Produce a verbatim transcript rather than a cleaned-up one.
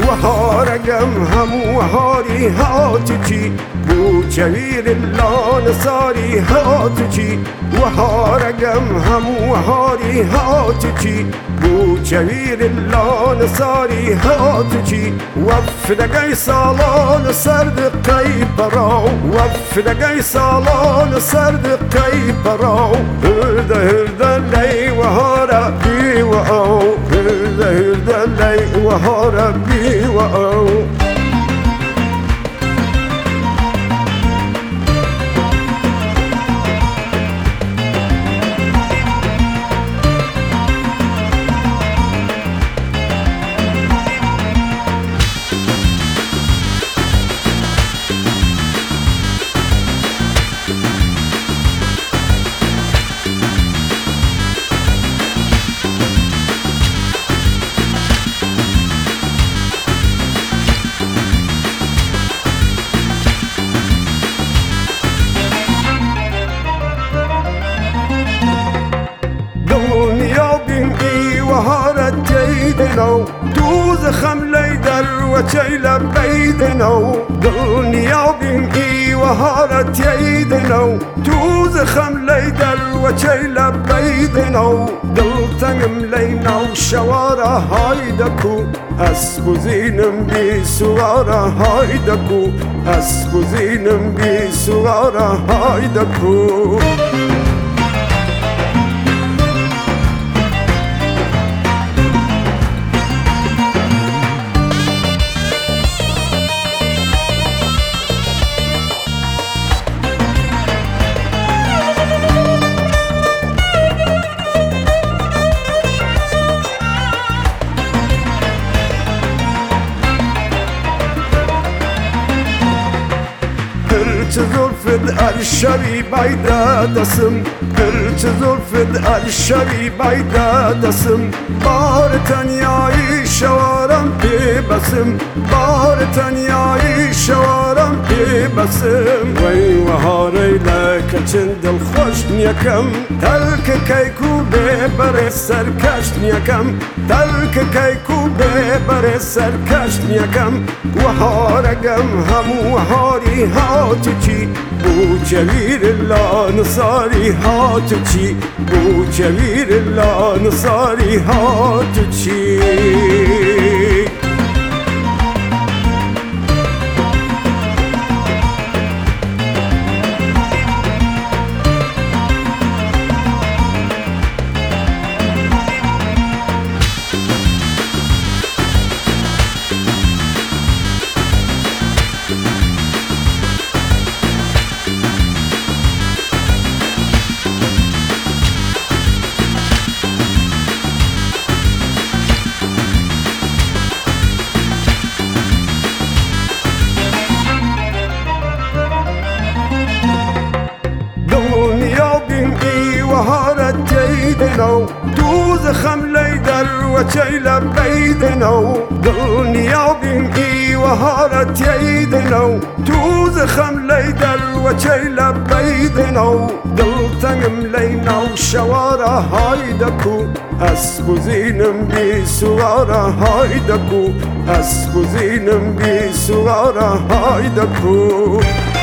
وهارقم همو هاري هاتجي بو جوير اللون صاري هاتجي وهارقم همو هاري هاتجي بو جوير اللون صاري هاتجي وفدقي صالون سرد قيبرو وفدقي صالون سرد قيبرو هرده هرده لي وهارا بي وأو هرده هرده لي وهارا بي وأو وهارت جيدنو دوز خملي در وشيل بيدنو دنيا بمئي وهارت جيدنو دوز خملي در وشيل بيدنو دلتنم لينو شوارا هايدكو اسبو زينم بي سوارا هايدكو اسبو زينم بي سوارا هايدكو هرچ زلفت الشری بیدا دسم هرچ زلفت الشری بیدا دسم بار تنیایی شوارم پی بسم بار تنیایی شوارم پی بسم وی وهاری لک چند الخوش نیکم تلک کیکو ببر سرکش نیکم تلک کیکو ببر سرکش نیکم وهارقم همو وهاری هاتجي بو جوير الله نصاري هاتجي بو جوير الله نصاري هاتجي وهارت جيدنو دوز خملي در وشيل بيدنو دنيا بمئي وهارت جيدنو دوز خملي در وشيل بيدنو دلتنم لينو شوارا هايدكو اسبو زينم بي سوارا هايدكو اسبو زينم بي سوارا هايدكو